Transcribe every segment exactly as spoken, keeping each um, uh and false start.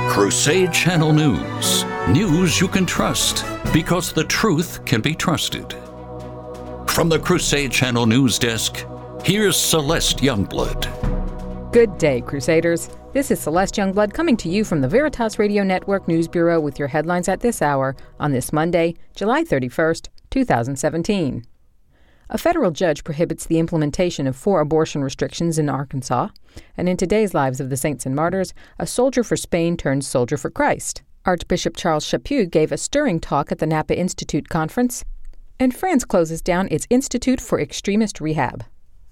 Crusade Channel News. News you can trust because the truth can be trusted. From the Crusade Channel News Desk, here's Celeste Youngblood. Good day, Crusaders. This is Celeste Youngblood coming to you from the Veritas Radio Network News Bureau with your headlines at this hour on this Monday, July thirty-first, twenty seventeen. A federal judge prohibits the implementation of four abortion restrictions in Arkansas. And in today's Lives of the Saints and Martyrs, a soldier for Spain turns soldier for Christ. Archbishop Charles Chaput gave a stirring talk at the Napa Institute Conference. And France closes down its Institute for Extremist Rehab.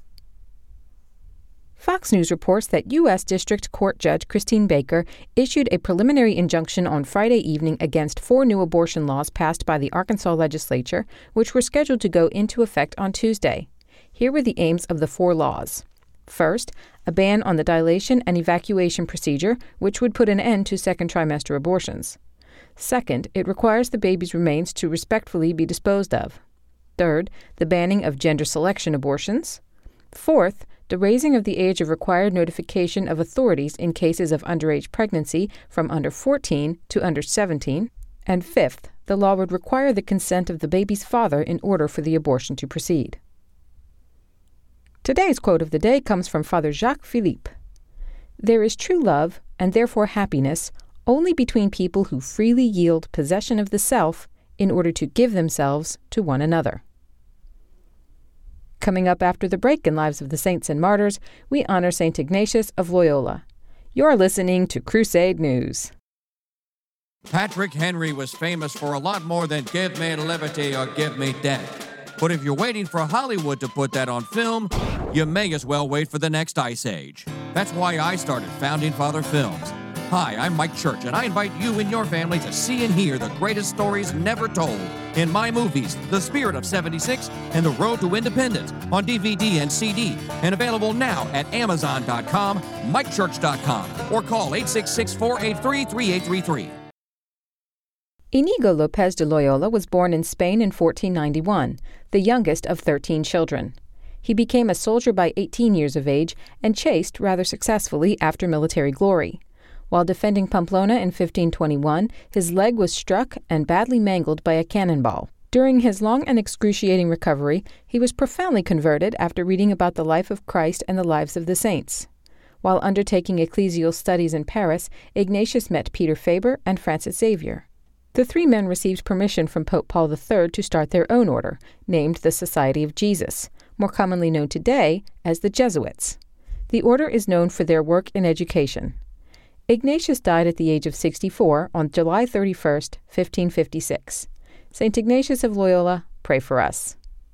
Fox News reports that U S. District Court Judge Christine Baker issued a preliminary injunction on Friday evening against four new abortion laws passed by the Arkansas legislature, which were scheduled to go into effect on Tuesday. Here were the aims of the four laws. First, a ban on the dilation and evacuation procedure, which would put an end to second trimester abortions. Second, it requires the baby's remains to respectfully be disposed of. Third, the banning of gender selection abortions. Fourth, the raising of the age of required notification of authorities in cases of underage pregnancy from under fourteen to under seventeen. And fifth, the law would require the consent of the baby's father in order for the abortion to proceed. Today's quote of the day comes from Father Jacques Philippe. There is true love, and therefore happiness, only between people who freely yield possession of the self in order to give themselves to one another. Coming up after the break in Lives of the Saints and Martyrs, we honor Saint Ignatius of Loyola. You're listening to Crusade News. Patrick Henry was famous for a lot more than Give Me Liberty or Give Me Death. But if you're waiting for Hollywood to put that on film, you may as well wait for the next Ice Age. That's why I started Founding Father Films. Hi, I'm Mike Church, and I invite you and your family to see and hear the greatest stories never told in my movies, The Spirit of seventy-six and The Road to Independence, on D V D and C D, and available now at amazon dot com, mike church dot com, or call eight six six, four eight three, three eight three three. Inigo Lopez de Loyola was born in Spain in fourteen ninety-one, the youngest of thirteen children. He became a soldier by eighteen years of age and chased rather successfully after military glory. While defending Pamplona in fifteen twenty-one, his leg was struck and badly mangled by a cannonball. During his long and excruciating recovery, he was profoundly converted after reading about the life of Christ and the lives of the saints. While undertaking ecclesial studies in Paris, Ignatius met Peter Faber and Francis Xavier. The three men received permission from Pope Paul the Third to start their own order, named the Society of Jesus, more commonly known today as the Jesuits. The order is known for their work in education. Ignatius died at the age of sixty-four on July thirty-first, fifteen fifty-six. Saint Ignatius of Loyola, pray for us.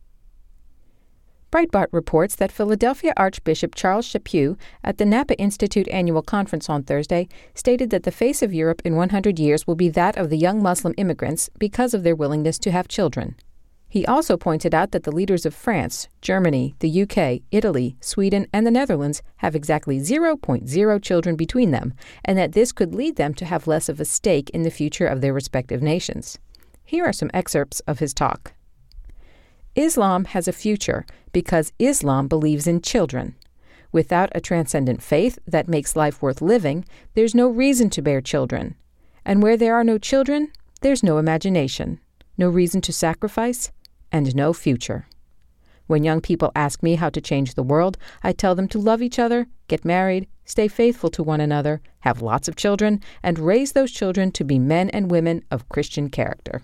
Breitbart reports that Philadelphia Archbishop Charles Chaput at the Napa Institute Annual Conference on Thursday stated that the face of Europe in one hundred years will be that of the young Muslim immigrants because of their willingness to have children. He also pointed out that the leaders of France, Germany, the U K, Italy, Sweden, and the Netherlands have exactly zero point zero children between them, and that this could lead them to have less of a stake in the future of their respective nations. Here are some excerpts of his talk. Islam has a future because Islam believes in children. Without a transcendent faith that makes life worth living, there's no reason to bear children. And where there are no children, there's no imagination, no reason to sacrifice, and no future. When young people ask me how to change the world, I tell them to love each other, get married, stay faithful to one another, have lots of children, and raise those children to be men and women of Christian character.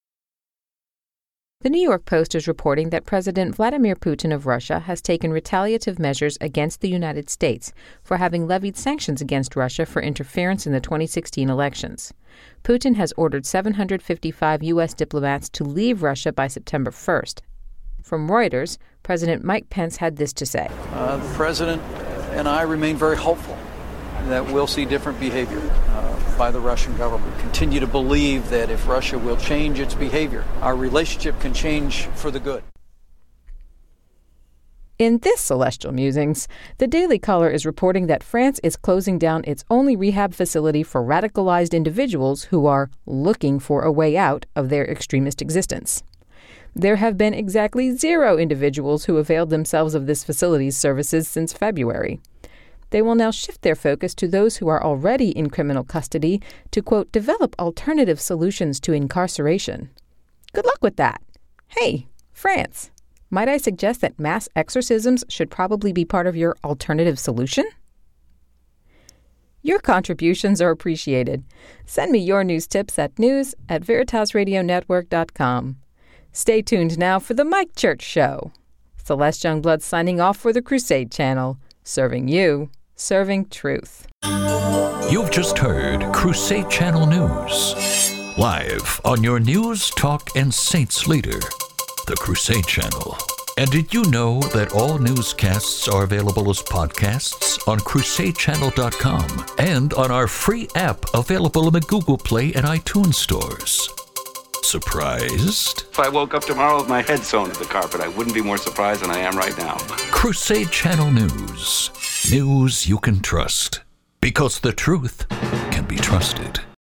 The New York Post is reporting that President Vladimir Putin of Russia has taken retaliative measures against the United States for having levied sanctions against Russia for interference in the twenty sixteen elections. Putin has ordered seven hundred fifty-five U S diplomats to leave Russia by September first. From Reuters, President Mike Pence had this to say. Uh, the President and I remain very hopeful that we'll see different behavior uh, by the Russian government. Continue to believe that if Russia will change its behavior, our relationship can change for the good. In this Celestial Musings, the Daily Caller is reporting that France is closing down its only rehab facility for radicalized individuals who are looking for a way out of their extremist existence. There have been exactly zero individuals who availed themselves of this facility's services since February. They will now shift their focus to those who are already in criminal custody to, quote, develop alternative solutions to incarceration. Good luck with that. Hey, France, might I suggest that mass exorcisms should probably be part of your alternative solution? Your contributions are appreciated. Send me your news tips at news at veritas radio network dot com. Stay tuned now for The Mike Church Show. Celeste Youngblood signing off for the Crusade Channel, serving you, serving truth. You've just heard Crusade Channel News, live on your news, talk, and saints leader, the Crusade Channel. And did you know that all newscasts are available as podcasts on crusade channel dot com and on our free app available in the Google Play and iTunes stores? Surprised? If I woke up tomorrow with my head sewn to the carpet, I wouldn't be more surprised than I am right now. Crusade Channel News. News you can trust. Because the truth can be trusted.